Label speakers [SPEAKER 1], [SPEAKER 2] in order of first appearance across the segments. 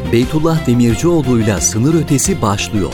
[SPEAKER 1] Beytullah Demircioğlu'yla Sınır Ötesi başlıyor.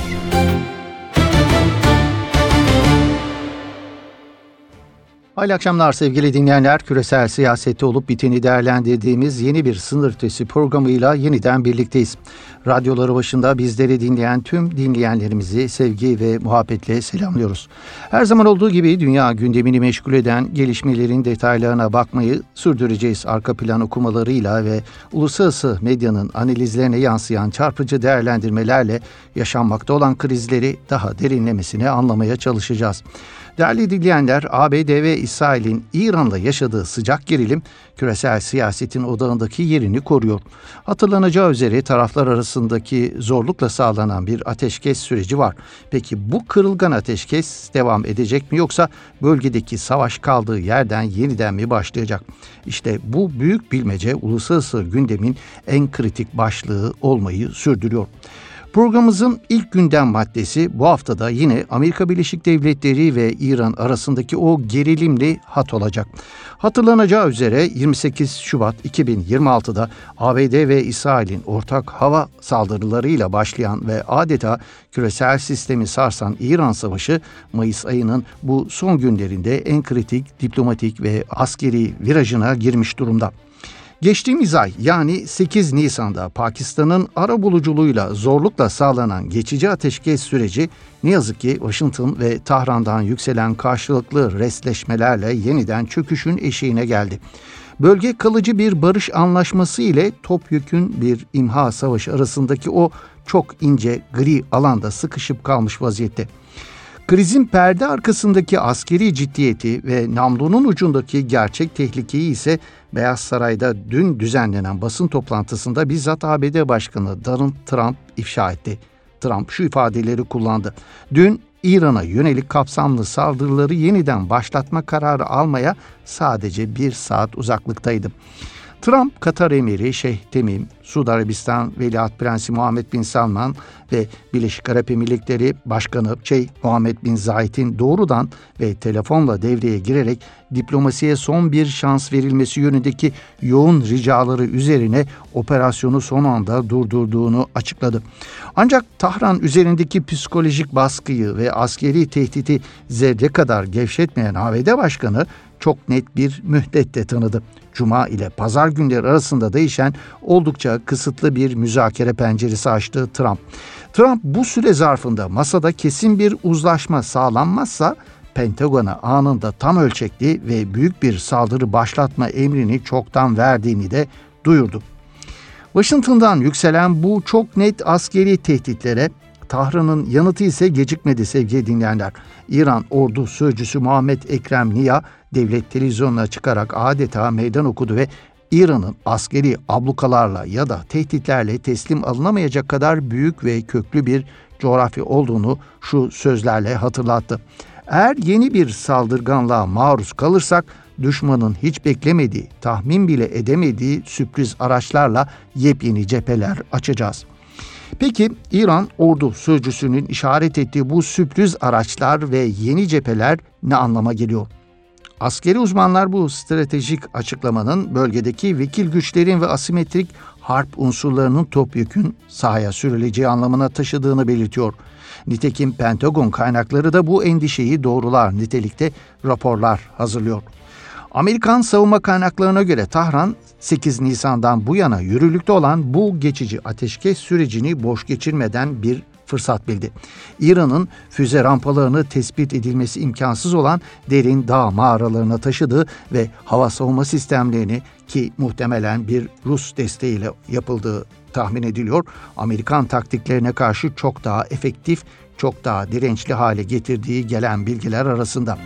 [SPEAKER 2] Hayırlı akşamlar sevgili dinleyenler. Küresel siyasette olup biteni değerlendirdiğimiz yeni bir Sınır Ötesi programıyla yeniden birlikteyiz. Radyoları başında bizleri dinleyen tüm dinleyenlerimizi sevgi ve muhabbetle selamlıyoruz. Her zaman olduğu gibi dünya gündemini meşgul eden gelişmelerin detaylarına bakmayı sürdüreceğiz. Arka plan okumalarıyla ve uluslararası medyanın analizlerine yansıyan çarpıcı değerlendirmelerle yaşanmakta olan krizleri daha derinlemesine anlamaya çalışacağız. Değerli dinleyenler, ABD ve İsrail'in İran'la yaşadığı sıcak gerilim küresel siyasetin odağındaki yerini koruyor. Hatırlanacağı üzere taraflar arasındaki zorlukla sağlanan bir ateşkes süreci var. Peki bu kırılgan ateşkes devam edecek mi, yoksa bölgedeki savaş kaldığı yerden yeniden mi başlayacak? İşte bu büyük bilmece uluslararası gündemin en kritik başlığı olmayı sürdürüyor. Programımızın ilk gündem maddesi bu haftada yine Amerika Birleşik Devletleri ve İran arasındaki o gerilimli hat olacak. Hatırlanacağı üzere 28 Şubat 2026'da ABD ve İsrail'in ortak hava saldırılarıyla başlayan ve adeta küresel sistemi sarsan İran Savaşı, Mayıs ayının bu son günlerinde en kritik diplomatik ve askeri virajına girmiş durumda. Geçtiğimiz ay yani 8 Nisan'da Pakistan'ın arabuluculuğuyla zorlukla sağlanan geçici ateşkes süreci ne yazık ki Washington ve Tahran'dan yükselen karşılıklı restleşmelerle yeniden çöküşün eşiğine geldi. Bölge kalıcı bir barış anlaşması ile topyekün bir imha savaşı arasındaki o çok ince gri alanda sıkışıp kalmış vaziyette. Krizin perde arkasındaki askeri ciddiyeti ve namlunun ucundaki gerçek tehlikeyi ise Beyaz Saray'da dün düzenlenen basın toplantısında bizzat ABD Başkanı Donald Trump ifşa etti. Trump şu ifadeleri kullandı. Dün İran'a yönelik kapsamlı saldırıları yeniden başlatma kararı almaya sadece 1 saat uzaklıktaydım. Trump, Katar Emiri Şeyh Temim, Suudi Arabistan Veliaht Prensi Muhammed Bin Salman ve Birleşik Arap Emirlikleri Başkanı Şeyh Muhammed Bin Zayed'in doğrudan ve telefonla devreye girerek diplomasiye son bir şans verilmesi yönündeki yoğun ricaları üzerine operasyonu son anda durdurduğunu açıkladı. Ancak Tahran üzerindeki psikolojik baskıyı ve askeri tehdidi zerre kadar gevşetmeyen ABD Başkanı çok net bir müddet de tanıdı. Cuma ile pazar günleri arasında değişen oldukça kısıtlı bir müzakere penceresi açtı Trump. Trump bu süre zarfında masada kesin bir uzlaşma sağlanmazsa Pentagon'a anında tam ölçekli ve büyük bir saldırı başlatma emrini çoktan verdiğini de duyurdu. Washington'dan yükselen bu çok net askeri tehditlere Tahran'ın yanıtı ise gecikmedi sevgili dinleyenler. İran ordu sözcüsü Muhammed Ekrem Niya devlet televizyonuna çıkarak adeta meydan okudu ve İran'ın askeri ablukalarla ya da tehditlerle teslim alınamayacak kadar büyük ve köklü bir coğrafya olduğunu şu sözlerle hatırlattı. Eğer yeni bir saldırganlığa maruz kalırsak düşmanın hiç beklemediği, tahmin bile edemediği sürpriz araçlarla yepyeni cepheler açacağız. Peki İran ordu sözcüsünün işaret ettiği bu sürpriz araçlar ve yeni cepheler ne anlama geliyor? Askeri uzmanlar bu stratejik açıklamanın bölgedeki vekil güçlerin ve asimetrik harp unsurlarının topyekün sahaya sürüleceği anlamına taşıdığını belirtiyor. Nitekim Pentagon kaynakları da bu endişeyi doğrular nitelikte raporlar hazırlıyor. Amerikan savunma kaynaklarına göre Tahran 8 Nisan'dan bu yana yürürlükte olan bu geçici ateşkes sürecini boş geçirmeden bir fırsat bildi. İran'ın füze rampalarını tespit edilmesi imkansız olan derin dağ mağaralarına taşıdığı ve hava savunma sistemlerini, ki muhtemelen bir Rus desteğiyle yapıldığı tahmin ediliyor, Amerikan taktiklerine karşı çok daha efektif, çok daha dirençli hale getirdiği gelen bilgiler arasında.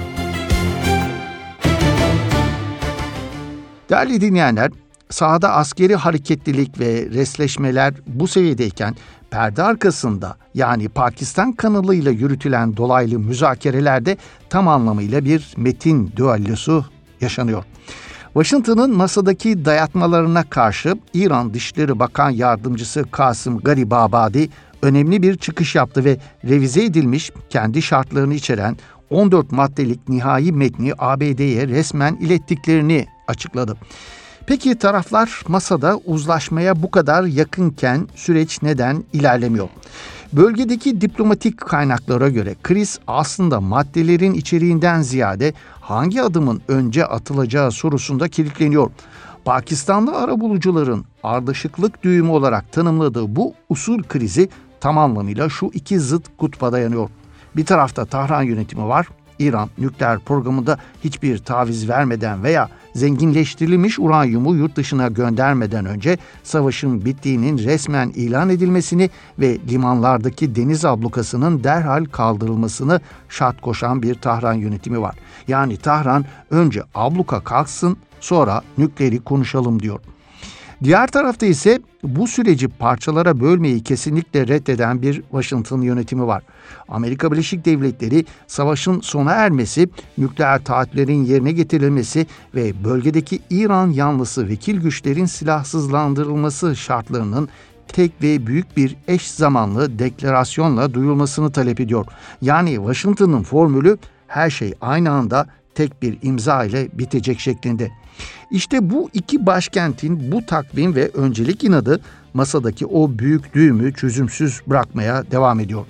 [SPEAKER 2] Değerli dinleyenler, sahada askeri hareketlilik ve resleşmeler bu seviyedeyken perde arkasında yani Pakistan kanalıyla yürütülen dolaylı müzakerelerde tam anlamıyla bir metin düellosu yaşanıyor. Washington'ın masadaki dayatmalarına karşı İran Dışişleri Bakan Yardımcısı Kasım Garibabadi önemli bir çıkış yaptı ve revize edilmiş kendi şartlarını içeren 14 maddelik nihai metni ABD'ye resmen ilettiklerini açıkladı. Peki taraflar masada uzlaşmaya bu kadar yakınken süreç neden ilerlemiyor? Bölgedeki diplomatik kaynaklara göre kriz aslında maddelerin içeriğinden ziyade hangi adımın önce atılacağı sorusunda kilitleniyor. Pakistanlı arabulucuların ardışıklık düğümü olarak tanımladığı bu usul krizi tam anlamıyla şu iki zıt kutba dayanıyor. Bir tarafta Tahran yönetimi var. İran nükleer programında hiçbir taviz vermeden veya zenginleştirilmiş uranyumu yurt dışına göndermeden önce savaşın bittiğinin resmen ilan edilmesini ve limanlardaki deniz ablukasının derhal kaldırılmasını şart koşan bir Tahran yönetimi var. Yani Tahran önce abluka kalksın, sonra nükleeri konuşalım diyor. Diğer tarafta ise bu süreci parçalara bölmeyi kesinlikle reddeden bir Washington yönetimi var. Amerika Birleşik Devletleri savaşın sona ermesi, nükleer taahhütlerin yerine getirilmesi ve bölgedeki İran yanlısı vekil güçlerin silahsızlandırılması şartlarının tek ve büyük bir eş zamanlı deklarasyonla duyulmasını talep ediyor. Yani Washington'ın formülü her şey aynı anda tek bir imza ile bitecek şeklinde. İşte bu iki başkentin bu takvim ve öncelik inadı masadaki o büyük düğümü çözümsüz bırakmaya devam ediyor.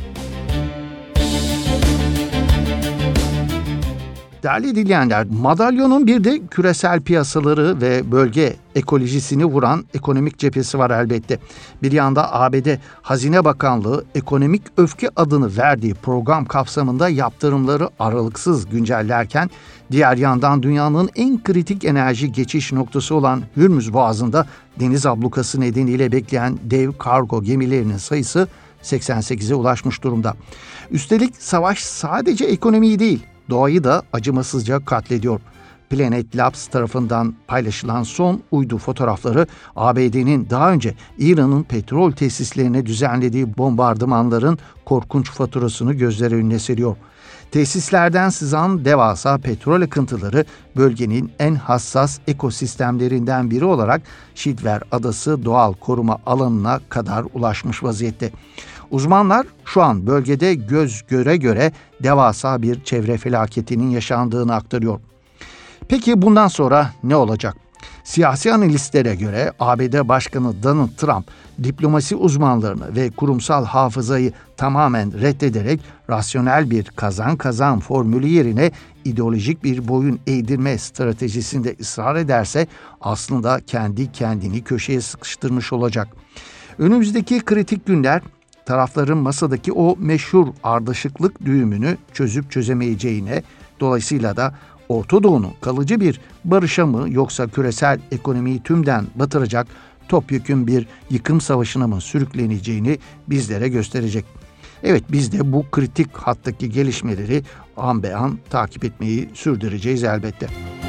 [SPEAKER 2] Değerli dinleyenler, madalyonun bir de küresel piyasaları ve bölge ekolojisini vuran ekonomik cephesi var elbette. Bir yanda ABD Hazine Bakanlığı ekonomik öfke adını verdiği program kapsamında yaptırımları aralıksız güncellerken, diğer yandan dünyanın en kritik enerji geçiş noktası olan Hürmüz Boğazı'nda deniz ablukası nedeniyle bekleyen dev kargo gemilerinin sayısı 88'e ulaşmış durumda. Üstelik savaş sadece ekonomiyi değil, doğayı da acımasızca katlediyor. Planet Labs tarafından paylaşılan son uydu fotoğrafları ABD'nin daha önce İran'ın petrol tesislerine düzenlediği bombardımanların korkunç faturasını gözler önüne seriyor. Tesislerden sızan devasa petrol akıntıları bölgenin en hassas ekosistemlerinden biri olarak Şidver Adası doğal koruma alanına kadar ulaşmış vaziyette. Uzmanlar şu an bölgede göz göre göre devasa bir çevre felaketinin yaşandığını aktarıyor. Peki bundan sonra ne olacak? Siyasi analistlere göre ABD Başkanı Donald Trump diplomasi uzmanlarını ve kurumsal hafızayı tamamen reddederek rasyonel bir kazan-kazan formülü yerine ideolojik bir boyun eğdirme stratejisinde ısrar ederse aslında kendi kendini köşeye sıkıştırmış olacak. Önümüzdeki kritik günler tarafların masadaki o meşhur ardışıklık düğümünü çözüp çözemeyeceğine, dolayısıyla da Orta Doğu'nun kalıcı bir barışa mı yoksa küresel ekonomiyi tümden batıracak topyekün bir yıkım savaşına mı sürükleneceğini bizlere gösterecek. Evet, biz de bu kritik hattaki gelişmeleri an be an takip etmeyi sürdüreceğiz elbette.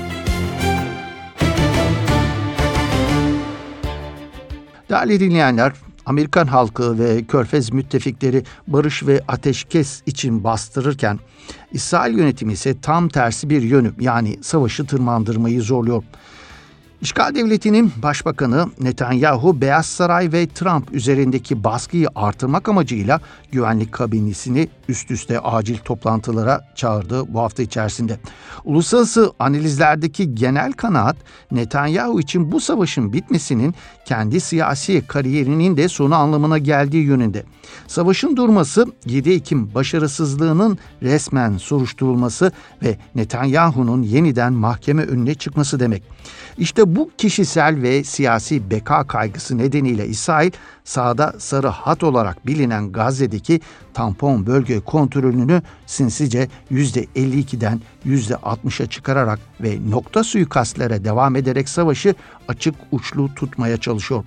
[SPEAKER 2] Değerli dinleyenler, Amerikan halkı ve Körfez müttefikleri barış ve ateşkes için bastırırken İsrail yönetimi ise tam tersi bir yönü, yani savaşı tırmandırmayı zorluyor. İşgal devletinin başbakanı Netanyahu, Beyaz Saray ve Trump üzerindeki baskıyı artırmak amacıyla güvenlik kabinesini üst üste acil toplantılara çağırdı bu hafta içerisinde. Uluslararası analizlerdeki genel kanaat, Netanyahu için bu savaşın bitmesinin kendi siyasi kariyerinin de sonu anlamına geldiği yönünde. Savaşın durması, 7 Ekim başarısızlığının resmen soruşturulması ve Netanyahu'nun yeniden mahkeme önüne çıkması demek. İşte bu kişisel ve siyasi beka kaygısı nedeniyle İsrail, sahada sarı hat olarak bilinen Gazze'deki tampon bölge kontrolünü sinsice %52'den %60'a çıkararak ve nokta suikastlere devam ederek savaşı açık uçlu tutmaya çalışıyor.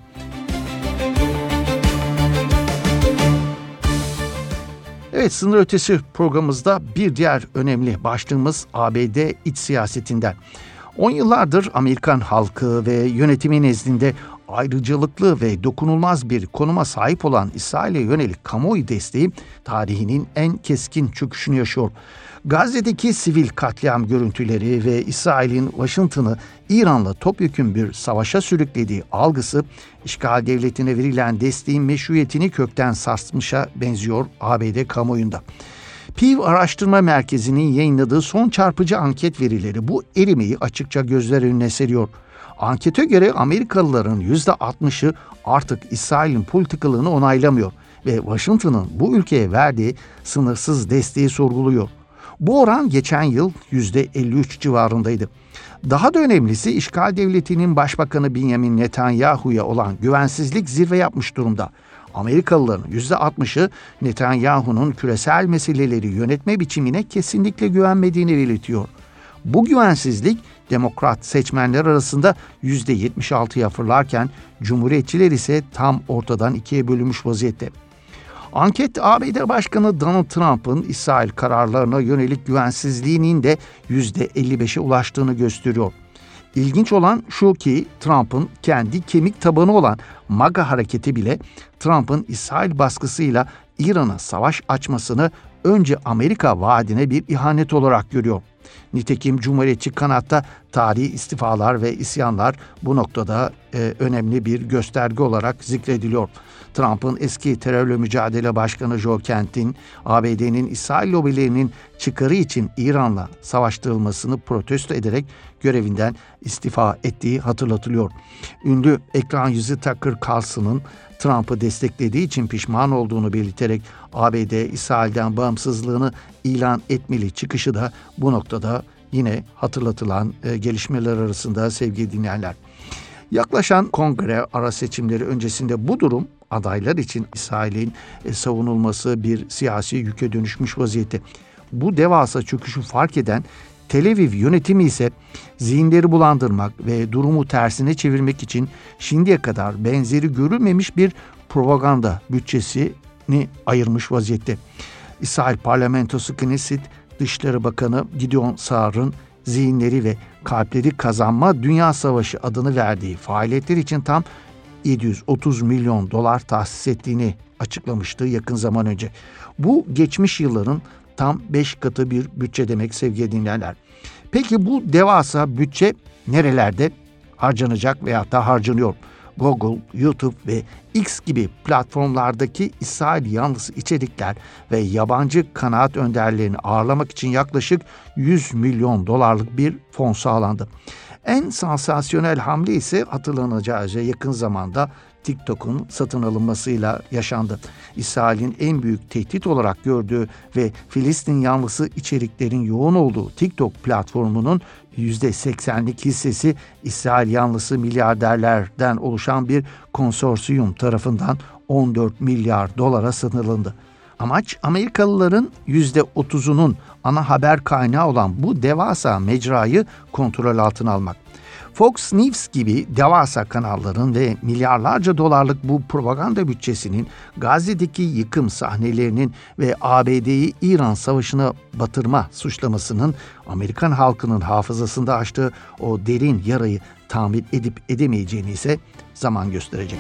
[SPEAKER 2] Evet, sınır ötesi programımızda bir diğer önemli başlığımız ABD iç siyasetinden. 10 yıllardır Amerikan halkı ve yönetimi nezdinde ayrıcalıklı ve dokunulmaz bir konuma sahip olan İsrail'e yönelik kamuoyu desteği tarihinin en keskin çöküşünü yaşıyor. Gazze'deki sivil katliam görüntüleri ve İsrail'in Washington'ı İran'la topyekün bir savaşa sürüklediği algısı, işgal devletine verilen desteğin meşruiyetini kökten sarsmışa benziyor ABD kamuoyunda. Pew Araştırma Merkezi'nin yayınladığı son çarpıcı anket verileri bu erimeyi açıkça gözler önüne seriyor. Ankete göre Amerikalıların %60'ı artık İsrail'in politikalığını onaylamıyor ve Washington'ın bu ülkeye verdiği sınırsız desteği sorguluyor. Bu oran geçen yıl %53 civarındaydı. Daha da önemlisi işgal devletinin başbakanı Benjamin Netanyahu'ya olan güvensizlik zirve yapmış durumda. Amerikalıların %60'ı Netanyahu'nun küresel meseleleri yönetme biçimine kesinlikle güvenmediğini belirtiyor. Bu güvensizlik Demokrat seçmenler arasında %76'ya fırlarken Cumhuriyetçiler ise tam ortadan ikiye bölünmüş vaziyette. Anket ABD Başkanı Donald Trump'ın İsrail kararlarına yönelik güvensizliğinin de %55'e ulaştığını gösteriyor. İlginç olan şu ki Trump'ın kendi kemik tabanı olan MAGA hareketi bile Trump'ın İsrail baskısıyla İran'a savaş açmasını önce Amerika vaadine bir ihanet olarak görüyor. Nitekim Cumhuriyetçi kanatta tarihi istifalar ve isyanlar bu noktada önemli bir gösterge olarak zikrediliyor. Trump'ın eski terörle mücadele başkanı Joe Kent'in ABD'nin İsrail lobilerinin çıkarı için İran'la savaştırılmasını protesto ederek görevinden istifa ettiği hatırlatılıyor. Ünlü ekran yüzü Tucker Carlson'ın Trump'ı desteklediği için pişman olduğunu belirterek ABD İsrail'den bağımsızlığını ilan etmeli çıkışı da bu noktada yine hatırlatılan gelişmeler arasında sevgili dinleyenler. Yaklaşan kongre ara seçimleri öncesinde bu durum adaylar için İsrail'in savunulması bir siyasi yüke dönüşmüş vaziyette. Bu devasa çöküşü fark eden Tel Aviv yönetimi ise zihinleri bulandırmak ve durumu tersine çevirmek için şimdiye kadar benzeri görülmemiş bir propaganda bütçesini ayırmış vaziyette. İsrail Parlamentosu Knesset Dışişleri Bakanı Gideon Saar'ın zihinleri ve kalpleri kazanma Dünya Savaşı adını verdiği faaliyetler için tam $730 milyon tahsis ettiğini açıklamıştı yakın zaman önce. Bu geçmiş yılların tam 5 katı bir bütçe demek sevgili dinleyenler. Peki bu devasa bütçe nerelerde harcanacak veya da harcanıyor? Google, YouTube ve X gibi platformlardaki İsrail yanlısı içerikler ve yabancı kanaat önderlerini ağırlamak için yaklaşık $100 milyon bir fon sağlandı. En sansasyonel hamle ise hatırlanacağı üzere yakın zamanda TikTok'un satın alınmasıyla yaşandı. İsrail'in en büyük tehdit olarak gördüğü ve Filistin yanlısı içeriklerin yoğun olduğu TikTok platformunun %80'lik hissesi İsrail yanlısı milyarderlerden oluşan bir konsorsiyum tarafından $14 milyar sınırlandı. Amaç Amerikalıların %30'unun ana haber kaynağı olan bu devasa mecrayı kontrol altına almak. Fox News gibi devasa kanalların ve milyarlarca dolarlık bu propaganda bütçesinin Gazze'deki yıkım sahnelerinin ve ABD'yi İran savaşına batırma suçlamasının Amerikan halkının hafızasında açtığı o derin yarayı tamir edip edemeyeceğini ise zaman gösterecek.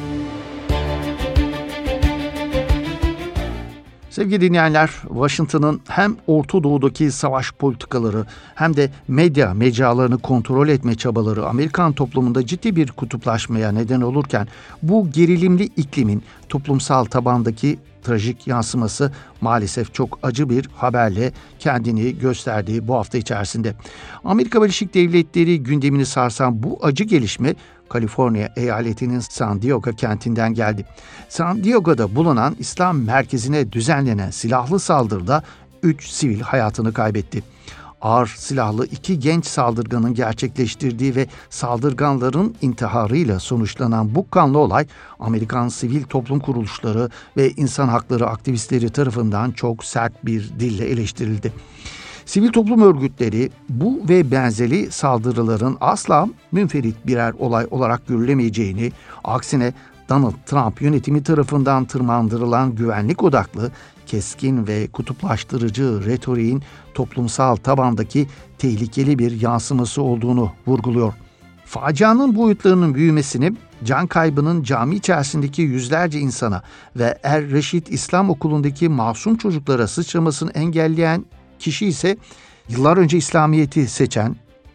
[SPEAKER 2] Sevgili dinleyenler, Washington'ın hem Orta Doğu'daki savaş politikaları hem de medya mecralarını kontrol etme çabaları Amerikan toplumunda ciddi bir kutuplaşmaya neden olurken bu gerilimli iklimin toplumsal tabandaki trajik yansıması maalesef çok acı bir haberle kendini gösterdiği bu hafta içerisinde. Amerika Birleşik Devletleri gündemini sarsan bu acı gelişme Kaliforniya eyaletinin San Diego kentinden geldi. San Diego'da bulunan İslam merkezine düzenlenen silahlı saldırıda 3 sivil hayatını kaybetti. Ağır silahlı 2 genç saldırganın gerçekleştirdiği ve saldırganların intiharıyla sonuçlanan bu kanlı olay Amerikan sivil toplum kuruluşları ve insan hakları aktivistleri tarafından çok sert bir dille eleştirildi. Sivil toplum örgütleri bu ve benzeri saldırıların asla münferit birer olay olarak görülemeyeceğini, aksine Donald Trump yönetimi tarafından tırmandırılan güvenlik odaklı, keskin ve kutuplaştırıcı retoriğin toplumsal tabandaki tehlikeli bir yansıması olduğunu vurguluyor. Facianın boyutlarının büyümesini, can kaybının cami içerisindeki yüzlerce insana ve Er-Reşit İslam Okulu'ndaki masum çocuklara sıçramasını engelleyen kişi ise yıllar önce İslamiyet'i seçen,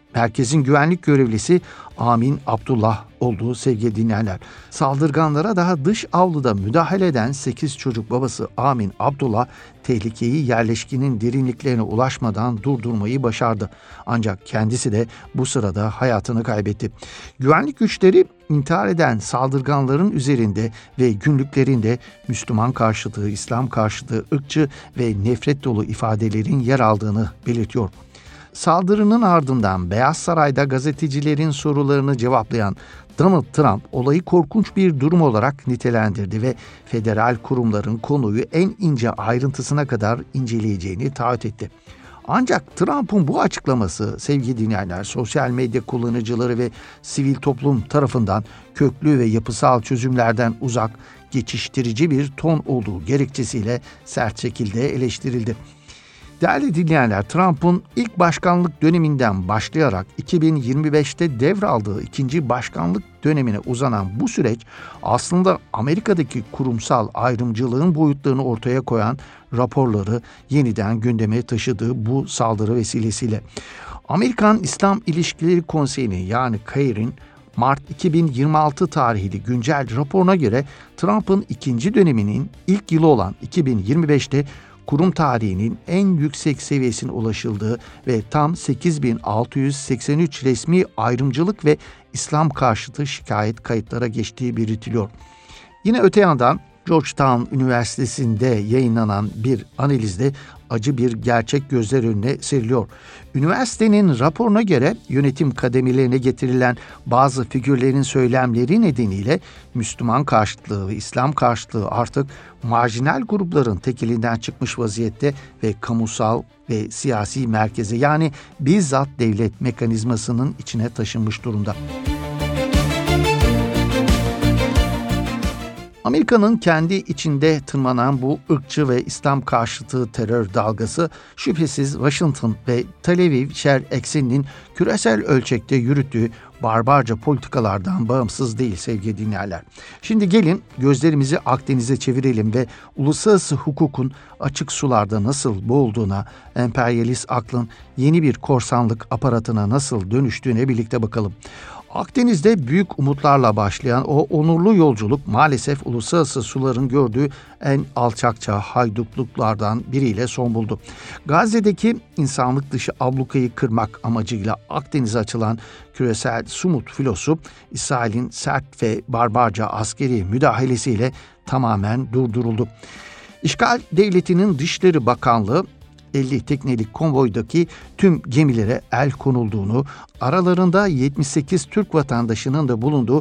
[SPEAKER 2] Merkezin güvenlik görevlisi Amin Abdullah olduğu sevgili dinleyenler. Saldırganlara daha dış avluda müdahale eden 8 çocuk babası Amin Abdullah tehlikeyi yerleşkinin derinliklerine ulaşmadan durdurmayı başardı. Ancak kendisi de bu sırada hayatını kaybetti. Güvenlik güçleri intihar eden saldırganların üzerinde ve günlüklerinde Müslüman karşıtı, İslam karşıtı, ırkçı ve nefret dolu ifadelerin yer aldığını belirtiyor. Saldırının ardından Beyaz Saray'da gazetecilerin sorularını cevaplayan Donald Trump olayı korkunç bir durum olarak nitelendirdi ve federal kurumların konuyu en ince ayrıntısına kadar inceleyeceğini taahhüt etti. Ancak Trump'ın bu açıklaması sevgili dinleyenler, sosyal medya kullanıcıları ve sivil toplum tarafından köklü ve yapısal çözümlerden uzak, geçiştirici bir ton olduğu gerekçesiyle sert şekilde eleştirildi. Değerli dinleyenler, Trump'ın ilk başkanlık döneminden başlayarak 2025'te devraldığı ikinci başkanlık dönemine uzanan bu süreç aslında Amerika'daki kurumsal ayrımcılığın boyutlarını ortaya koyan raporları yeniden gündeme taşıdığı bu saldırı vesilesiyle. Amerikan İslam İlişkileri Konseyi'nin yani CAIR'in Mart 2026 tarihli güncel raporuna göre Trump'ın ikinci döneminin ilk yılı olan 2025'te kurum tarihinin en yüksek seviyesine ulaşıldığı ve tam 8.683 resmi ayrımcılık ve İslam karşıtı şikayet kayıtlara geçtiği belirtiliyor. Yine öte yandan Georgetown Üniversitesi'nde yayınlanan bir analizde acı bir gerçek gözler önüne seriliyor. Üniversitenin raporuna göre yönetim kademelerine getirilen bazı figürlerin söylemleri nedeniyle Müslüman karşıtlığı ve İslam karşıtlığı artık marjinal grupların tekelinden çıkmış vaziyette ve kamusal ve siyasi merkeze yani bizzat devlet mekanizmasının içine taşınmış durumda. Amerika'nın kendi içinde tırmanan bu ırkçı ve İslam karşıtı terör dalgası şüphesiz Washington ve Tel Aviv şer ekseninin küresel ölçekte yürüttüğü barbarca politikalardan bağımsız değil sevgili dinleyenler. Şimdi gelin gözlerimizi Akdeniz'e çevirelim ve uluslararası hukukun açık sularda nasıl boğulduğuna, emperyalist aklın yeni bir korsanlık aparatına nasıl dönüştüğüne birlikte bakalım. Akdeniz'de büyük umutlarla başlayan o onurlu yolculuk maalesef uluslararası suların gördüğü en alçakça haydutluklardan biriyle son buldu. Gazze'deki insanlık dışı ablukayı kırmak amacıyla Akdeniz'e açılan küresel Sumut filosu İsrail'in sert ve barbarca askeri müdahalesiyle tamamen durduruldu. İşgal devletinin Dışişleri Bakanlığı 50 teknelik konvoydaki tüm gemilere el konulduğunu, aralarında 78 Türk vatandaşının da bulunduğu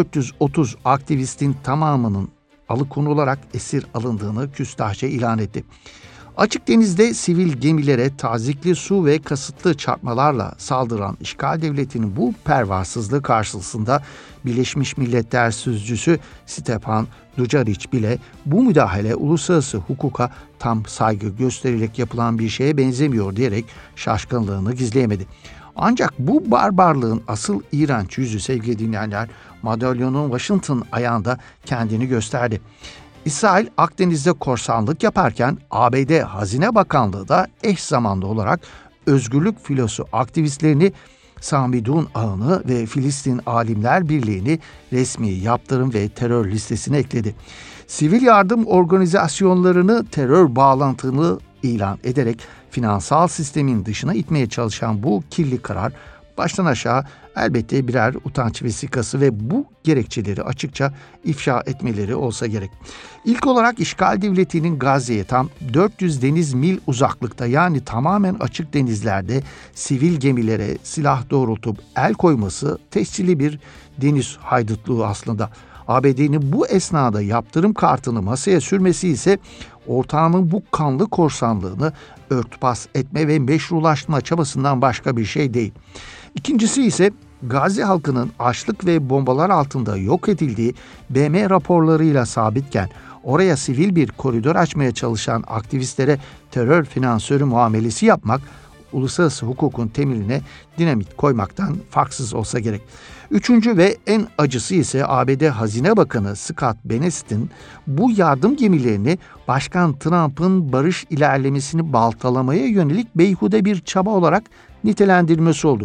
[SPEAKER 2] 430 aktivistin tamamının alıkonularak esir alındığını küstahça ilan etti. Açık denizde sivil gemilere tazikli su ve kasıtlı çarpmalarla saldıran işgal devletinin bu pervasızlığı karşısında Birleşmiş Milletler Sözcüsü Stepan Dujarric bile bu müdahale uluslararası hukuka tam saygı gösterilerek yapılan bir şeye benzemiyor diyerek şaşkınlığını gizleyemedi. Ancak bu barbarlığın asıl iğrenç yüzü sevgili dinleyenler madalyonun Washington ayağında kendini gösterdi. İsrail Akdeniz'de korsanlık yaparken ABD Hazine Bakanlığı da eş zamanlı olarak özgürlük filosu aktivistlerini Samidun ağını ve Filistin Alimler Birliği'ni resmi yaptırım ve terör listesine ekledi. Sivil yardım organizasyonlarını terör bağlantılı ilan ederek finansal sistemin dışına itmeye çalışan bu kirli karar baştan aşağı elbette birer utanç vesikası ve bu gerekçeleri açıkça ifşa etmeleri olsa gerek. İlk olarak işgal devletinin Gazze'ye tam 400 deniz mil uzaklıkta yani tamamen açık denizlerde sivil gemilere silah doğrultup el koyması tescilli bir deniz haydutluğu aslında. ABD'nin bu esnada yaptırım kartını masaya sürmesi ise ortağının bu kanlı korsanlığını örtbas etme ve meşrulaştırma çabasından başka bir şey değil. İkincisi ise Gazze halkının açlık ve bombalar altında yok edildiği BM raporlarıyla sabitken oraya sivil bir koridor açmaya çalışan aktivistlere terör finansörü muamelesi yapmak uluslararası hukukun temeline dinamit koymaktan farksız olsa gerek. Üçüncü ve en acısı ise ABD Hazine Bakanı Scott Bennet'in bu yardım gemilerini Başkan Trump'ın barış ilerlemesini baltalamaya yönelik beyhude bir çaba olarak nitelendirmesi oldu.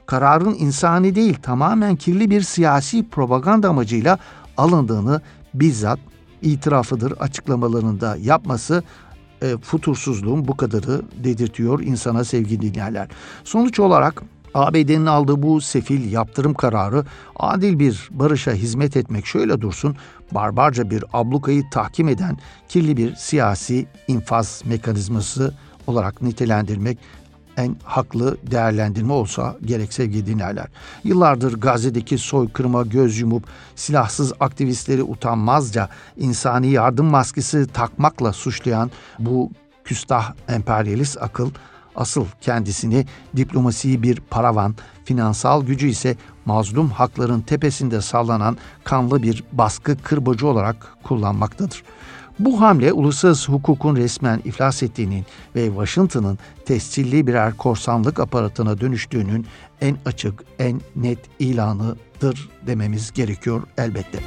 [SPEAKER 2] kararın insani değil tamamen kirli bir siyasi propaganda amacıyla alındığını bizzat itirafıdır açıklamalarında yapması futursuzluğun bu kadarı dedirtiyor insana sevgili dinleyenler. Sonuç olarak ABD'nin aldığı bu sefil yaptırım kararı adil bir barışa hizmet etmek şöyle dursun, barbarca bir ablukayı tahkim eden kirli bir siyasi infaz mekanizması olarak nitelendirmek en haklı değerlendirme olsa gerek sevgili dinleyenler. Yıllardır Gazze'deki soykırıma göz yumup silahsız aktivistleri utanmazca insani yardım maskesi takmakla suçlayan bu küstah emperyalist akıl asıl kendisini diplomasiyi bir paravan, finansal gücü ise mazlum hakların tepesinde sallanan kanlı bir baskı kırbacı olarak kullanmaktadır. Bu hamle uluslararası hukukun resmen iflas ettiğinin ve Washington'ın tescilli birer korsanlık aparatına dönüştüğünün en açık, en net ilanıdır dememiz gerekiyor elbette.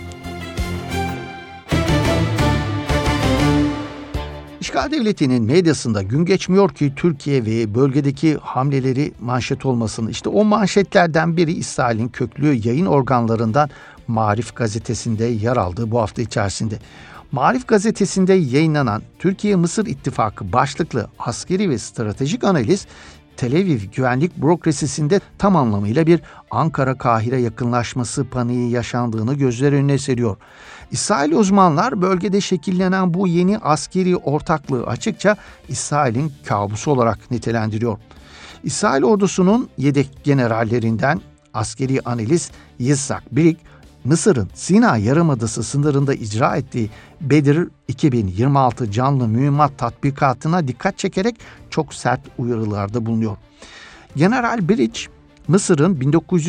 [SPEAKER 2] İşgal devletinin medyasında gün geçmiyor ki Türkiye ve bölgedeki hamleleri manşet olmasın. İşte o manşetlerden biri İsrail'in köklü yayın organlarından Maarif gazetesinde yer aldığı bu hafta içerisinde. Maarif gazetesinde yayınlanan Türkiye-Mısır İttifakı başlıklı askeri ve stratejik analiz, Tel Aviv güvenlik bürokrasisinde tam anlamıyla bir Ankara-Kahire yakınlaşması paniği yaşandığını gözler önüne seriyor. İsrail uzmanlar bölgede şekillenen bu yeni askeri ortaklığı açıkça İsrail'in kabusu olarak nitelendiriyor. İsrail ordusunun yedek generallerinden askeri analist Yitzhak Brik, Mısır'ın Sina Yarımadası sınırında icra ettiği Bedir 2026 canlı mühimmat tatbikatına dikkat çekerek çok sert uyarılarda bulunuyor. General Bridge, Mısır'ın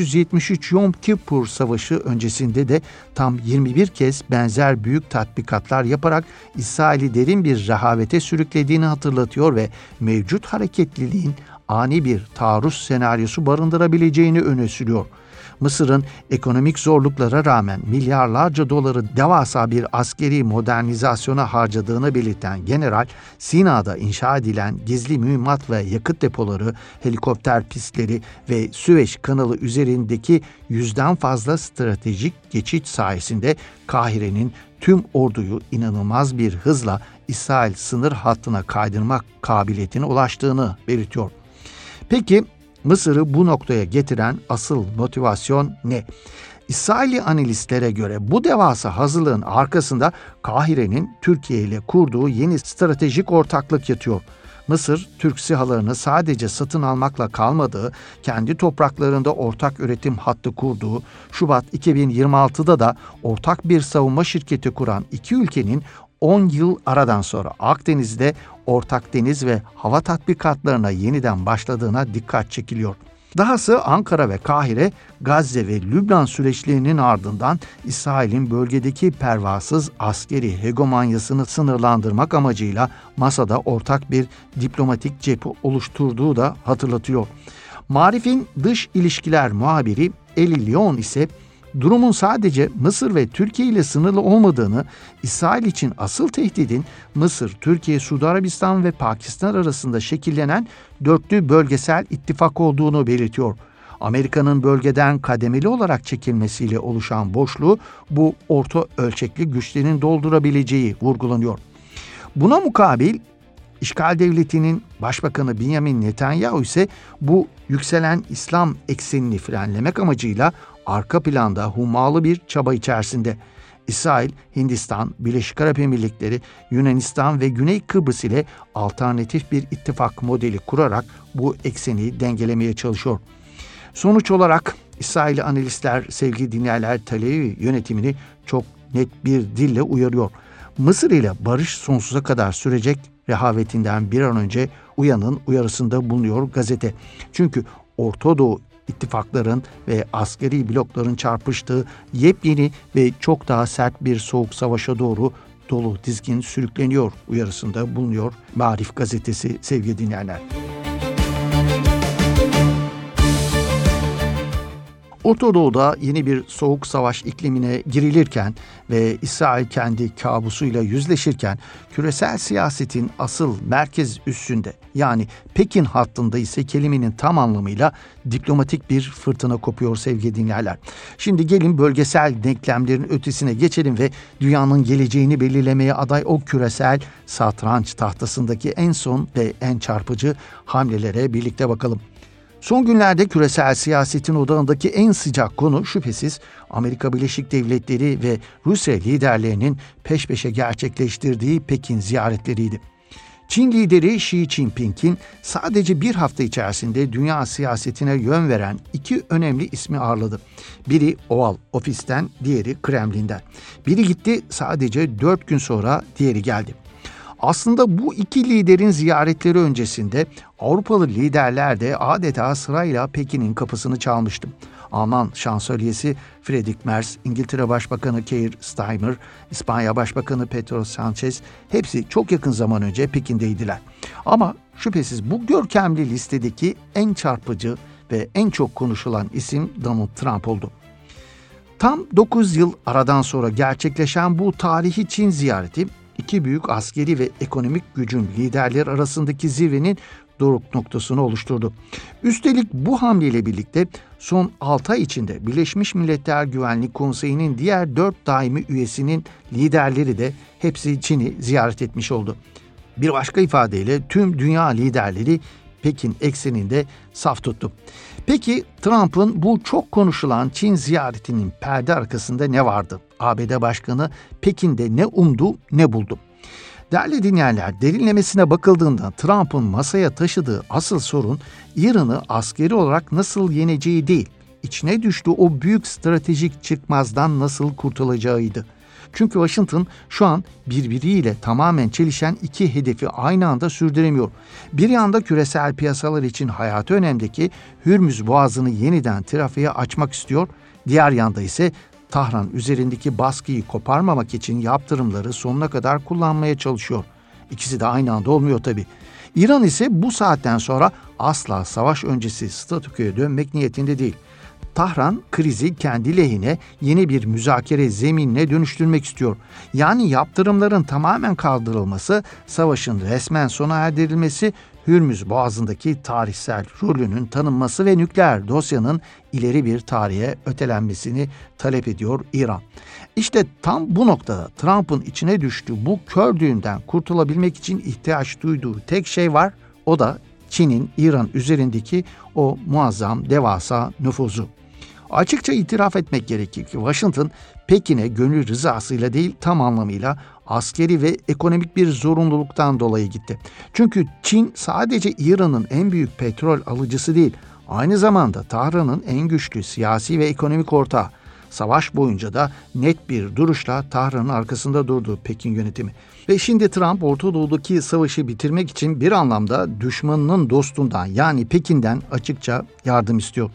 [SPEAKER 2] 1973 Yom Kippur Savaşı öncesinde de tam 21 kez benzer büyük tatbikatlar yaparak İsrail'i derin bir rehavete sürüklediğini hatırlatıyor ve mevcut hareketliliğin ani bir taarruz senaryosu barındırabileceğini öne sürüyor. Mısır'ın ekonomik zorluklara rağmen milyarlarca doları devasa bir askeri modernizasyona harcadığını belirten general, Sina'da inşa edilen gizli mühimmat ve yakıt depoları, helikopter pistleri ve Süveyş kanalı üzerindeki 100'den fazla stratejik geçit sayesinde Kahire'nin tüm orduyu inanılmaz bir hızla İsrail sınır hattına kaydırmak kabiliyetine ulaştığını belirtiyor. Peki, Mısır'ı bu noktaya getiren asıl motivasyon ne? İsrailli analistlere göre bu devasa hazırlığın arkasında Kahire'nin Türkiye ile kurduğu yeni stratejik ortaklık yatıyor. Mısır, Türk SİHA'larını sadece satın almakla kalmadığı, kendi topraklarında ortak üretim hattı kurduğu, Şubat 2026'da da ortak bir savunma şirketi kuran iki ülkenin 10 yıl aradan sonra Akdeniz'de ortak deniz ve hava tatbikatlarına yeniden başladığına dikkat çekiliyor. Dahası Ankara ve Kahire, Gazze ve Lübnan süreçlerinin ardından İsrail'in bölgedeki pervasız askeri hegemonyasını sınırlandırmak amacıyla masada ortak bir diplomatik cephe oluşturduğu da hatırlatıyor. Maarif'in dış ilişkiler muhabiri Eli Leon ise durumun sadece Mısır ve Türkiye ile sınırlı olmadığını, İsrail için asıl tehdidin Mısır, Türkiye, Suudi Arabistan ve Pakistan arasında şekillenen dörtlü bölgesel ittifak olduğunu belirtiyor. Amerika'nın bölgeden kademeli olarak çekilmesiyle oluşan boşluğu bu orta ölçekli güçlerin doldurabileceği vurgulanıyor. Buna mukabil İşgal devletinin Başbakanı Benjamin Netanyahu ise bu yükselen İslam eksenini frenlemek amacıyla arka planda hummalı bir çaba içerisinde. İsrail, Hindistan, Birleşik Arap Emirlikleri, Yunanistan ve Güney Kıbrıs ile alternatif bir ittifak modeli kurarak bu ekseni dengelemeye çalışıyor. Sonuç olarak İsrailli analistler, sevgili dinleyenler, Tel Aviv yönetimini çok net bir dille uyarıyor. Mısır ile barış sonsuza kadar sürecek rehavetinden bir an önce uyanın uyarısında bulunuyor gazete. Çünkü Orta Doğu ittifakların ve askeri blokların çarpıştığı yepyeni ve çok daha sert bir soğuk savaşa doğru dolu dizgin sürükleniyor uyarısında bulunuyor Maarif gazetesi sevgili dinleyenler. Orta Doğu'da yeni bir soğuk savaş iklimine girilirken ve İsrail kendi kabusuyla yüzleşirken küresel siyasetin asıl merkez üssünde, yani Pekin hattında ise kelimenin tam anlamıyla diplomatik bir fırtına kopuyor sevgili dinleyenler. Şimdi gelin bölgesel denklemlerin ötesine geçelim ve dünyanın geleceğini belirlemeye aday o küresel satranç tahtasındaki en son ve en çarpıcı hamlelere birlikte bakalım. Son günlerde küresel siyasetin odağındaki en sıcak konu şüphesiz Amerika Birleşik Devletleri ve Rusya liderlerinin peş peşe gerçekleştirdiği Pekin ziyaretleriydi. Çin lideri Xi Jinping'in sadece bir hafta içerisinde dünya siyasetine yön veren iki önemli ismi ağırladı. Biri Oval Ofis'ten, diğeri Kremlin'den. Biri gitti, sadece 4 gün sonra diğeri geldi. Aslında bu iki liderin ziyaretleri öncesinde Avrupalı liderler de adeta sırayla Pekin'in kapısını çalmıştı. Alman şansölyesi Friedrich Merz, İngiltere Başbakanı Keir Starmer, İspanya Başbakanı Pedro Sanchez hepsi çok yakın zaman önce Pekin'deydiler. Ama şüphesiz bu görkemli listedeki en çarpıcı ve en çok konuşulan isim Donald Trump oldu. Tam 9 yıl aradan sonra gerçekleşen bu tarihi Çin ziyareti, iki büyük askeri ve ekonomik gücün liderleri arasındaki zirvenin doruk noktasını oluşturdu. Üstelik bu hamleyle birlikte son 6 ay içinde Birleşmiş Milletler Güvenlik Konseyi'nin diğer 4 daimi üyesinin liderleri de hepsi Çin'i ziyaret etmiş oldu. Bir başka ifadeyle tüm dünya liderleri Pekin ekseninde saf tuttu. Peki Trump'ın bu çok konuşulan Çin ziyaretinin perde arkasında ne vardı? ABD Başkanı Pekin'de ne umdu ne buldu? Değerli dinleyenler, derinlemesine bakıldığında Trump'ın masaya taşıdığı asıl sorun İran'ı askeri olarak nasıl yeneceği değil, içine düştüğü o büyük stratejik çıkmazdan nasıl kurtulacağıydı. Çünkü Washington şu an birbiriyle tamamen çelişen iki hedefi aynı anda sürdüremiyor. Bir yanda küresel piyasalar için hayati önemdeki Hürmüz Boğazı'nı yeniden trafiğe açmak istiyor, diğer yanda ise Tahran üzerindeki baskıyı koparmamak için yaptırımları sonuna kadar kullanmaya çalışıyor. İkisi de aynı anda olmuyor tabii. İran ise bu saatten sonra asla savaş öncesi statükoya dönmek niyetinde değil. Tahran krizi kendi lehine yeni bir müzakere zeminine dönüştürmek istiyor. Yani yaptırımların tamamen kaldırılması, savaşın resmen sona erdirilmesi, Hürmüz Boğazı'ndaki tarihsel rolünün tanınması ve nükleer dosyanın ileri bir tarihe ötelenmesini talep ediyor İran. İşte tam bu noktada Trump'ın içine düştüğü bu kör düğümden kurtulabilmek için ihtiyaç duyduğu tek şey var, o da Çin'in İran üzerindeki o muazzam devasa nüfuzu. Açıkça itiraf etmek gerekir ki Washington, Pekin'e gönül rızasıyla değil, tam anlamıyla askeri ve ekonomik bir zorunluluktan dolayı gitti. Çünkü Çin sadece İran'ın en büyük petrol alıcısı değil, aynı zamanda Tahran'ın en güçlü siyasi ve ekonomik ortağı. Savaş boyunca da net bir duruşla Tahran'ın arkasında durdu Pekin yönetimi. Ve şimdi Trump Orta Doğu'daki savaşı bitirmek için bir anlamda düşmanının dostundan, yani Pekin'den açıkça yardım istiyor.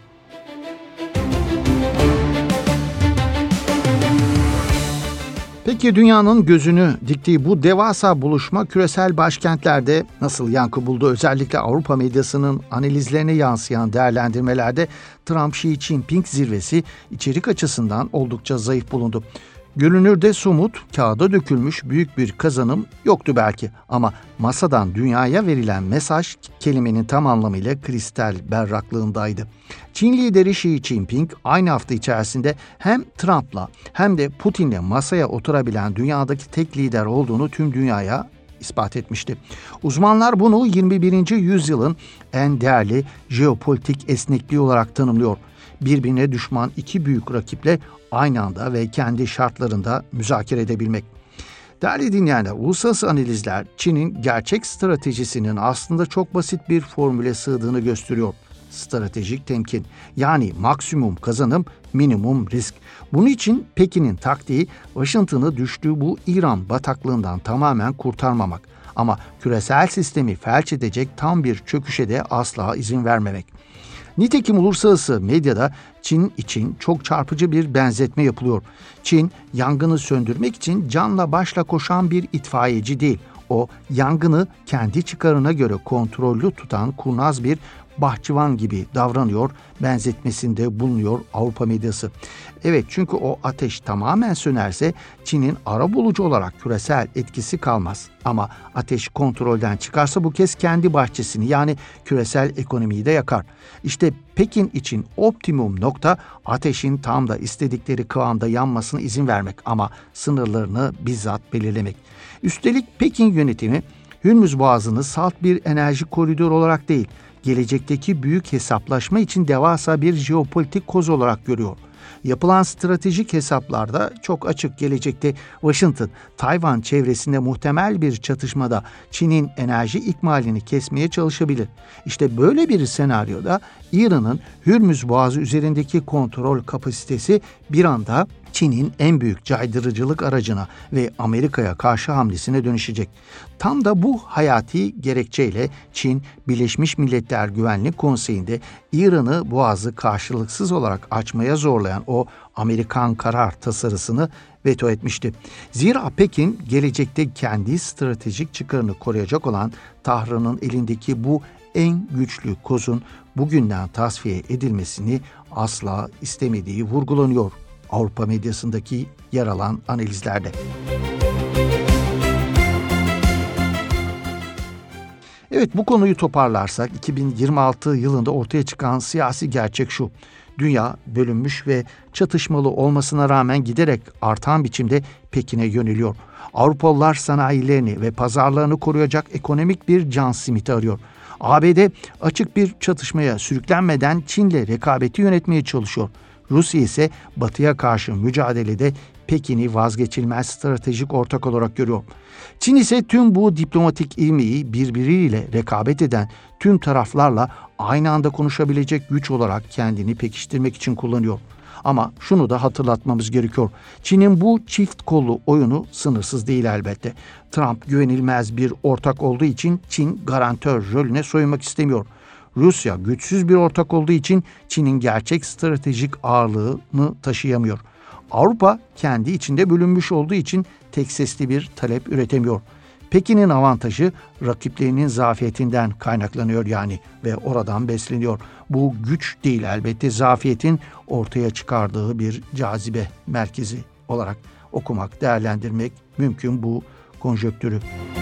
[SPEAKER 2] Peki dünyanın gözünü diktiği bu devasa buluşma küresel başkentlerde nasıl yankı buldu? Özellikle Avrupa medyasının analizlerine yansıyan değerlendirmelerde Trump-Xi Jinping zirvesi içerik açısından oldukça zayıf bulundu. Görünürde somut, kağıda dökülmüş büyük bir kazanım yoktu belki, ama masadan dünyaya verilen mesaj kelimenin tam anlamıyla kristal berraklığındaydı. Çin lideri Xi Jinping aynı hafta içerisinde hem Trump'la hem de Putin'le masaya oturabilen dünyadaki tek lider olduğunu tüm dünyaya ispat etmişti. Uzmanlar bunu 21. yüzyılın en değerli jeopolitik esnekliği olarak tanımlıyor. Birbirine düşman iki büyük rakiple aynı anda ve kendi şartlarında müzakere edebilmek. Değerli dinleyenler, uluslararası analizler Çin'in gerçek stratejisinin aslında çok basit bir formüle sığdığını gösteriyor. Stratejik temkin, yani maksimum kazanım, minimum risk. Bunun için Pekin'in taktiği Washington'ı düştüğü bu İran bataklığından tamamen kurtarmamak, ama küresel sistemi felç edecek tam bir çöküşe de asla izin vermemek. Nitekim uluslararası medyada Çin için çok çarpıcı bir benzetme yapılıyor. Çin, yangını söndürmek için canla başla koşan bir itfaiyeci değil. O, yangını kendi çıkarına göre kontrollü tutan kurnaz bir bahçıvan gibi davranıyor benzetmesinde bulunuyor Avrupa medyası. Evet, çünkü o ateş tamamen sönerse Çin'in arabulucu olarak küresel etkisi kalmaz. Ama ateş kontrolden çıkarsa bu kez kendi bahçesini, yani küresel ekonomiyi de yakar. İşte Pekin için optimum nokta ateşin tam da istedikleri kıvamda yanmasına izin vermek ama sınırlarını bizzat belirlemek. Üstelik Pekin yönetimi Hürmüz Boğazı'nı salt bir enerji koridoru olarak değil, gelecekteki büyük hesaplaşma için devasa bir jeopolitik koz olarak görüyor. Yapılan stratejik hesaplarda çok açık, gelecekte Washington, Tayvan çevresinde muhtemel bir çatışmada Çin'in enerji ikmalini kesmeye çalışabilir. İşte böyle bir senaryoda İran'ın Hürmüz Boğazı üzerindeki kontrol kapasitesi bir anda Çin'in en büyük caydırıcılık aracına ve Amerika'ya karşı hamlesine dönüşecek. Tam da bu hayati gerekçeyle Çin, Birleşmiş Milletler Güvenlik Konseyi'nde İran'ı boğazı karşılıksız olarak açmaya zorlayan o Amerikan karar tasarısını veto etmişti. Zira Pekin, gelecekte kendi stratejik çıkarını koruyacak olan Tahran'ın elindeki bu en güçlü kozun bugünden tasfiye edilmesini asla istemediği vurgulanıyor Avrupa medyasındaki yer alan analizlerde. Evet, bu konuyu toparlarsak 2026 yılında ortaya çıkan siyasi gerçek şu: dünya bölünmüş ve çatışmalı olmasına rağmen giderek artan biçimde Pekin'e yöneliyor. Avrupalılar sanayilerini ve pazarlarını koruyacak ekonomik bir can simiti arıyor. ABD açık bir çatışmaya sürüklenmeden Çin'le rekabeti yönetmeye çalışıyor. Rusya ise Batı'ya karşı mücadelede Pekin'i vazgeçilmez stratejik ortak olarak görüyor. Çin ise tüm bu diplomatik ivmeyi birbiriyle rekabet eden tüm taraflarla aynı anda konuşabilecek güç olarak kendini pekiştirmek için kullanıyor. Ama şunu da hatırlatmamız gerekiyor: Çin'in bu çift kollu oyunu sınırsız değil elbette. Trump güvenilmez bir ortak olduğu için Çin garantör rolüne soyunmak istemiyor. Rusya güçsüz bir ortak olduğu için Çin'in gerçek stratejik ağırlığını taşıyamıyor. Avrupa kendi içinde bölünmüş olduğu için tek sesli bir talep üretemiyor. Pekin'in avantajı rakiplerinin zafiyetinden kaynaklanıyor yani ve oradan besleniyor. Bu güç değil elbette, zafiyetin ortaya çıkardığı bir cazibe merkezi olarak okumak, değerlendirmek mümkün bu konjonktürü.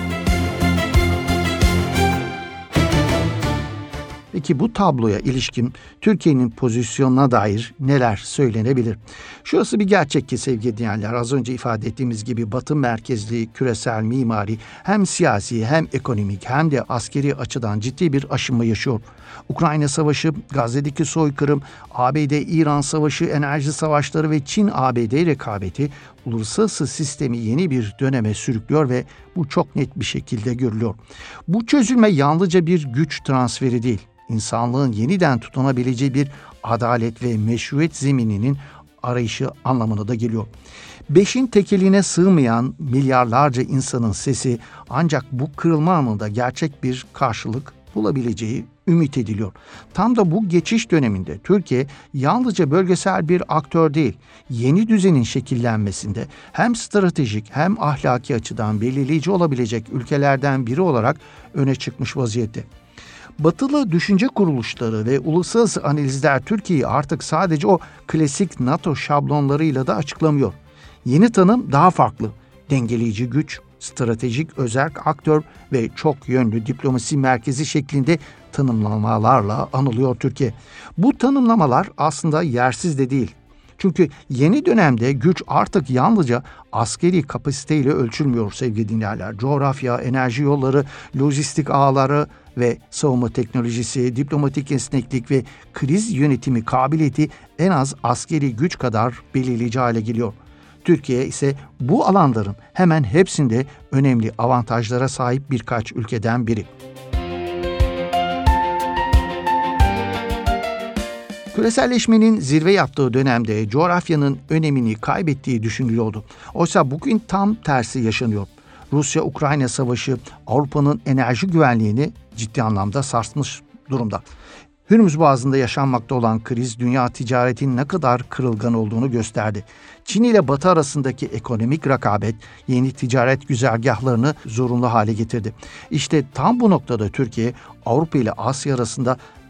[SPEAKER 2] Peki bu tabloya ilişkin Türkiye'nin pozisyonuna dair neler söylenebilir? Şurası bir gerçek ki sevgili dinleyenler, az önce ifade ettiğimiz gibi Batı merkezli küresel mimari hem siyasi hem ekonomik hem de askeri açıdan ciddi bir aşınma yaşıyor. Ukrayna Savaşı, Gazze'deki soykırım, ABD-İran Savaşı, enerji savaşları ve Çin-ABD rekabeti uluslararası sistemi yeni bir döneme sürüklüyor ve bu çok net bir şekilde görülüyor. Bu çözülme yalnızca bir güç transferi değil, İnsanlığın yeniden tutunabileceği bir adalet ve meşruiyet zemininin arayışı anlamına da geliyor. Beşin tekeline sığmayan milyarlarca insanın sesi ancak bu kırılma anında gerçek bir karşılık bulabileceği ümit ediliyor. Tam da bu geçiş döneminde Türkiye yalnızca bölgesel bir aktör değil, yeni düzenin şekillenmesinde hem stratejik hem ahlaki açıdan belirleyici olabilecek ülkelerden biri olarak öne çıkmış vaziyette. Batılı düşünce kuruluşları ve uluslararası analizler Türkiye'yi artık sadece o klasik NATO şablonlarıyla da açıklamıyor. Yeni tanım daha farklı: dengeleyici güç, stratejik özerk aktör ve çok yönlü diplomasi merkezi şeklinde tanımlamalarla anılıyor Türkiye. Bu tanımlamalar aslında yersiz de değil. Çünkü yeni dönemde güç artık yalnızca askeri kapasiteyle ölçülmüyor sevgili dinleyenler. Coğrafya, enerji yolları, lojistik ağları ve savunma teknolojisi, diplomatik esneklik ve kriz yönetimi kabiliyeti en az askeri güç kadar belirleyici hale geliyor. Türkiye ise bu alanların hemen hepsinde önemli avantajlara sahip birkaç ülkeden biri. Küreselleşmenin zirve yaptığı dönemde coğrafyanın önemini kaybettiği düşünülüyordu. Oysa bugün tam tersi yaşanıyor. Rusya-Ukrayna savaşı Avrupa'nın enerji güvenliğini ciddi anlamda sarsmış durumda. Hürmüz Boğazı'nda yaşanmakta olan kriz dünya ticaretinin ne kadar kırılgan olduğunu gösterdi. Çin ile Batı arasındaki ekonomik rekabet yeni ticaret güzergahlarını zorunlu hale getirdi. İşte tam bu noktada Türkiye, Avrupa ile Asya arasında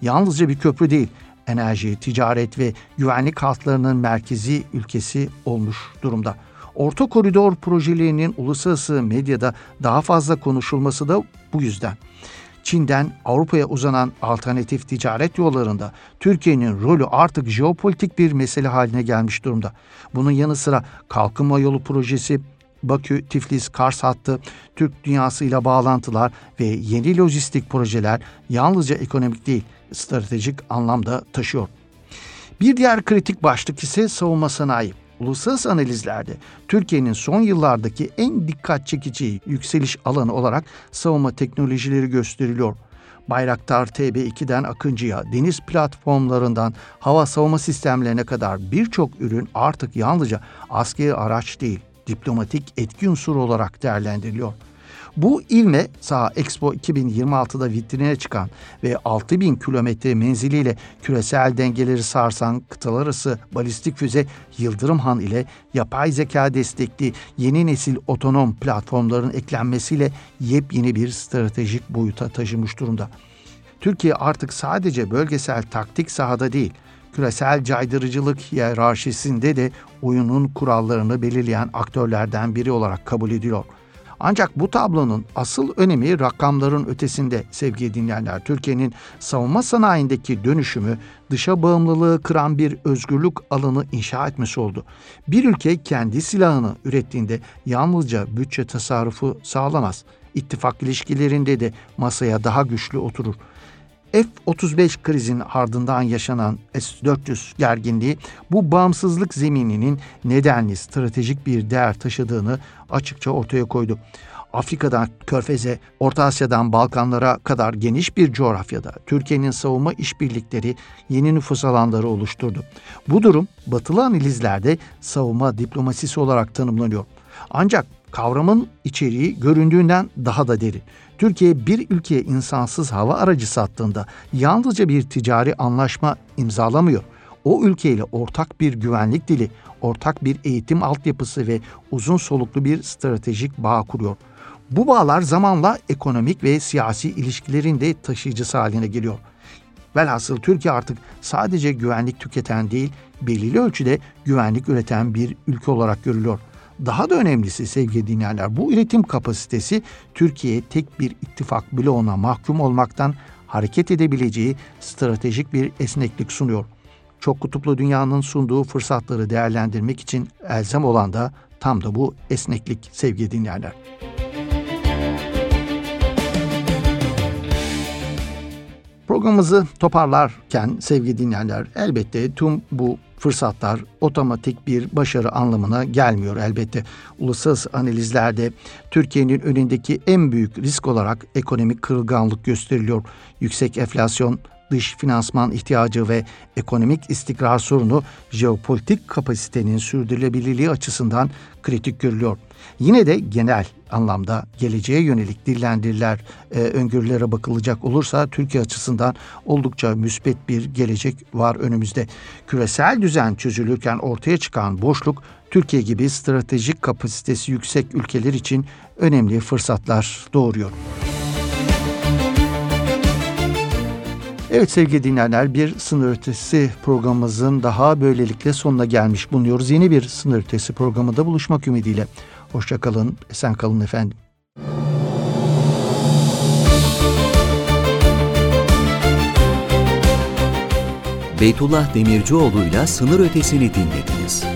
[SPEAKER 2] yalnızca bir köprü değil, enerji, ticaret ve güvenlik hatlarının merkezi ülkesi olmuş durumda. Orta Koridor projelerinin uluslararası medyada daha fazla konuşulması da bu yüzden. Çin'den Avrupa'ya uzanan alternatif ticaret yollarında Türkiye'nin rolü artık jeopolitik bir mesele haline gelmiş durumda. Bunun yanı sıra Kalkınma Yolu projesi, Bakü-Tiflis-Kars hattı, Türk dünyasıyla bağlantılar ve yeni lojistik projeler yalnızca ekonomik değil, stratejik anlamda taşıyor. Bir diğer kritik başlık ise savunma sanayi. Uluslararası analizlerde Türkiye'nin son yıllardaki en dikkat çekici yükseliş alanı olarak savunma teknolojileri gösteriliyor. Bayraktar TB2'den Akıncı'ya, deniz platformlarından hava savunma sistemlerine kadar birçok ürün artık yalnızca askeri araç değil, diplomatik etki unsuru olarak değerlendiriliyor. Bu ivme Saha Expo 2026'da vitrine çıkan ve 6000 kilometre menziliyle küresel dengeleri sarsan kıtalar arası balistik füze Yıldırım Han ile yapay zeka destekli yeni nesil otonom platformların eklenmesiyle yepyeni bir stratejik boyuta taşımış durumda. Türkiye artık sadece bölgesel taktik sahada değil, küresel caydırıcılık hiyerarşisinde de oyunun kurallarını belirleyen aktörlerden biri olarak kabul ediliyor. Ancak bu tablonun asıl önemi rakamların ötesinde sevgili dinleyenler. Türkiye'nin savunma sanayindeki dönüşümü dışa bağımlılığı kıran bir özgürlük alanı inşa etmesi oldu. Bir ülke kendi silahını ürettiğinde yalnızca bütçe tasarrufu sağlamaz. İttifak ilişkilerinde de masaya daha güçlü oturur. F-35 krizinin ardından yaşanan S-400 gerginliği bu bağımsızlık zemininin nedenli stratejik bir değer taşıdığını açıkça ortaya koydu. Afrika'dan Körfez'e, Orta Asya'dan Balkanlara kadar geniş bir coğrafyada Türkiye'nin savunma işbirlikleri yeni nüfus alanları oluşturdu. Bu durum batılı analizlerde savunma diplomasisi olarak tanımlanıyor. Ancak kavramın içeriği göründüğünden daha da derin. Türkiye bir ülkeye insansız hava aracı sattığında yalnızca bir ticari anlaşma imzalamıyor. O ülkeyle ortak bir güvenlik dili, ortak bir eğitim altyapısı ve uzun soluklu bir stratejik bağ kuruyor. Bu bağlar zamanla ekonomik ve siyasi ilişkilerin de taşıyıcısı haline geliyor. Velhasıl Türkiye artık sadece güvenlik tüketen değil, belirli ölçüde güvenlik üreten bir ülke olarak görülüyor. Daha da önemlisi sevgili dinleyenler, bu üretim kapasitesi Türkiye'ye tek bir ittifak bloğuna mahkum olmaktan hareket edebileceği stratejik bir esneklik sunuyor. Çok kutuplu dünyanın sunduğu fırsatları değerlendirmek için elzem olan da tam da bu esneklik sevgili dinleyenler. Programımızı toparlarken sevgili dinleyenler, elbette tüm bu fırsatlar otomatik bir başarı anlamına gelmiyor elbette. Uluslararası analizlerde Türkiye'nin önündeki en büyük risk olarak ekonomik kırılganlık gösteriliyor. Yüksek enflasyon, dış finansman ihtiyacı ve ekonomik istikrar sorunu jeopolitik kapasitenin sürdürülebilirliği açısından kritik görülüyor. Yine de genel anlamda geleceğe yönelik dillendiriler, öngörülere bakılacak olursa Türkiye açısından oldukça müspet bir gelecek var önümüzde. Küresel düzen çözülürken ortaya çıkan boşluk Türkiye gibi stratejik kapasitesi yüksek ülkeler için önemli fırsatlar doğuruyor. Evet sevgili dinleyenler, bir Sınır Ötesi programımızın daha böylelikle sonuna gelmiş bulunuyoruz. Yeni bir Sınır Ötesi programında buluşmak ümidiyle. Hoşça kalın, esen kalın efendim.
[SPEAKER 1] Beytullah Demircioğlu'yla Sınır Ötesi'ni dinlediniz.